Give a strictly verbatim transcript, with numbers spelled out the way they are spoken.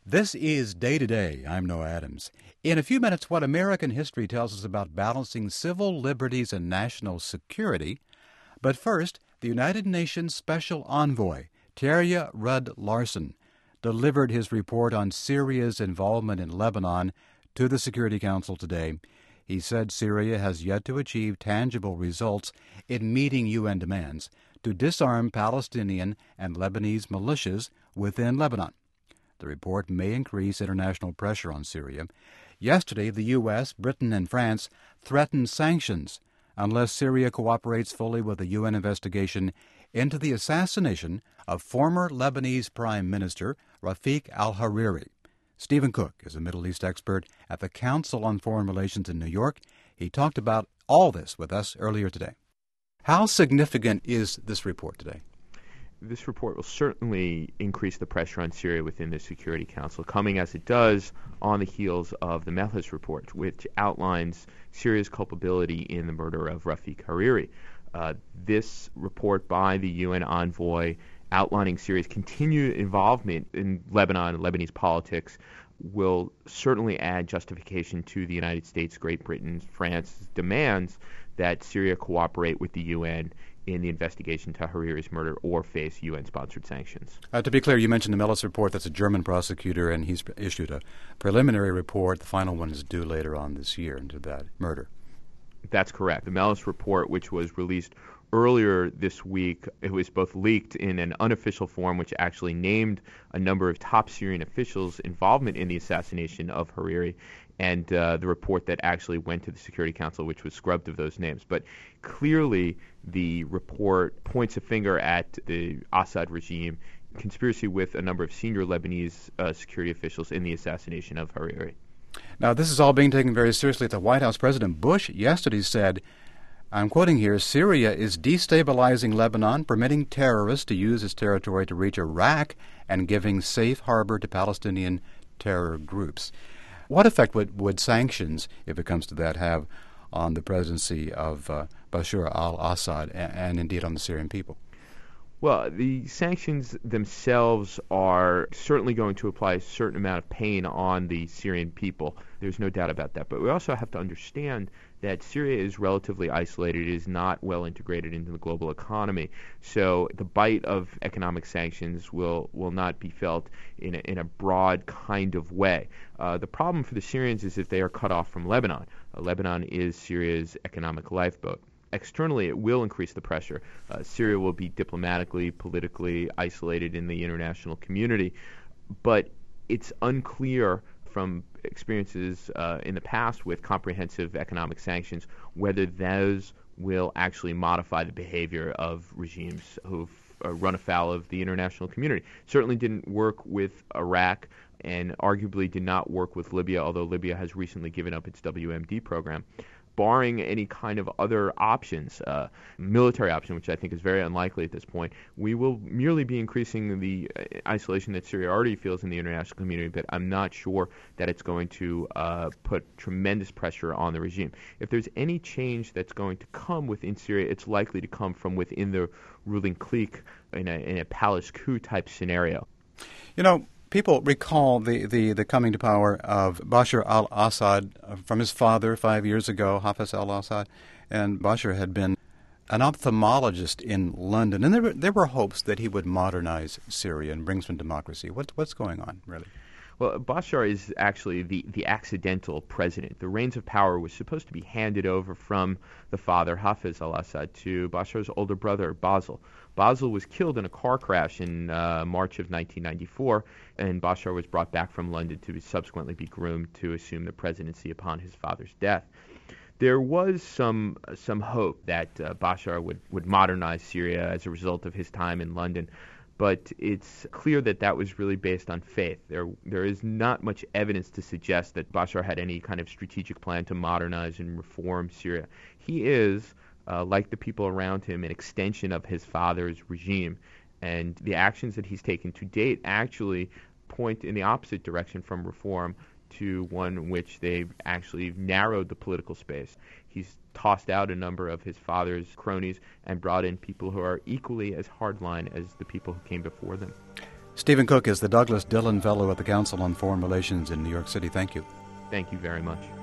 This is Day to Day. I'm Noah Adams. In a few minutes, what American history tells us about balancing civil liberties and national security. But first, the United Nations Special Envoy, Terje Rudd Larsen, delivered his report on Syria's involvement in Lebanon to the Security Council today. He said Syria has yet to achieve tangible results in meeting U N demands to disarm Palestinian and Lebanese militias within Lebanon. The report may increase international pressure on Syria. Yesterday, the U S, Britain, and France threatened sanctions unless Syria cooperates fully with the U N investigation into the assassination of former Lebanese Prime Minister Rafik al-Hariri. Stephen Cook is a Middle East expert at the Council on Foreign Relations in New York. He talked about all this with us earlier today. How significant is this report today? This report will certainly increase the pressure on Syria within the Security Council, coming as it does on the heels of the Melis report, which outlines Syria's culpability in the murder of Rafik Hariri. Uh, this report by the U N envoy outlining Syria's continued involvement in Lebanon and Lebanese politics will certainly add justification to the United States, Great Britain, France's demands that Syria cooperate with the U N in the investigation to Hariri's murder or face U N-sponsored sanctions. Uh, to be clear, you mentioned the Melis report. That's a German prosecutor, and he's issued a preliminary report. The final one is due later on this year into that murder. That's correct. The Melis report, which was released earlier this week, it was both leaked in an unofficial form, which actually named a number of top Syrian officials' involvement in the assassination of Hariri, and uh, the report that actually went to the Security Council, which was scrubbed of those names. But clearly, the report points a finger at the Assad regime, conspiracy with a number of senior Lebanese uh, security officials in the assassination of Hariri. Now, this is all being taken very seriously at the White House. President Bush yesterday said, I'm quoting here, Syria is destabilizing Lebanon, permitting terrorists to use its territory to reach Iraq, and giving safe harbor to Palestinian terror groups. What effect would, would sanctions, if it comes to that, have on the presidency of uh, Bashar al-Assad and, and indeed on the Syrian people? Well, the sanctions themselves are certainly going to apply a certain amount of pain on the Syrian people. There's no doubt about that. But we also have to understand that Syria is relatively isolated. It is not well integrated into the global economy. So the bite of economic sanctions will, will not be felt in a, in a broad kind of way. Uh, the problem for the Syrians is if they are cut off from Lebanon. Uh, Lebanon is Syria's economic lifeboat. Externally, it will increase the pressure. Uh, Syria will be diplomatically, politically isolated in the international community, but it's unclear from experiences uh, in the past with comprehensive economic sanctions whether those will actually modify the behavior of regimes who've uh, run afoul of the international community. Certainly didn't work with Iraq and arguably did not work with Libya, although Libya has recently given up its W M D program. Barring any kind of other options, uh, military option, which I think is very unlikely at this point, we will merely be increasing the isolation that Syria already feels in the international community, but I'm not sure that it's going to uh, put tremendous pressure on the regime. If there's any change that's going to come within Syria, it's likely to come from within the ruling clique in a, in a palace coup type scenario. You know, people recall the, the, the coming to power of Bashar al-Assad from his father five years ago, Hafez al-Assad, and Bashar had been an ophthalmologist in London, and there were, there were hopes that he would modernize Syria and bring some democracy. What, what's going on, really? Well, Bashar is actually the, the accidental president. The reins of power was supposed to be handed over from the father, Hafez al-Assad, to Bashar's older brother, Basil. Basil was killed in a car crash in uh, March of nineteen ninety-four, and Bashar was brought back from London to subsequently be groomed to assume the presidency upon his father's death. There was some some hope that uh, Bashar would, would modernize Syria as a result of his time in London, but it's clear that that was really based on faith. There there is not much evidence to suggest that Bashar had any kind of strategic plan to modernize and reform Syria. He is, uh, like the people around him, an extension of his father's regime, and the actions that he's taken to date actually point in the opposite direction from reform to one in which they've actually narrowed the political space. He's tossed out a number of his father's cronies and brought in people who are equally as hardline as the people who came before them. Stephen Cook is the Douglas Dillon Fellow at the Council on Foreign Relations in New York City. Thank you. Thank you very much.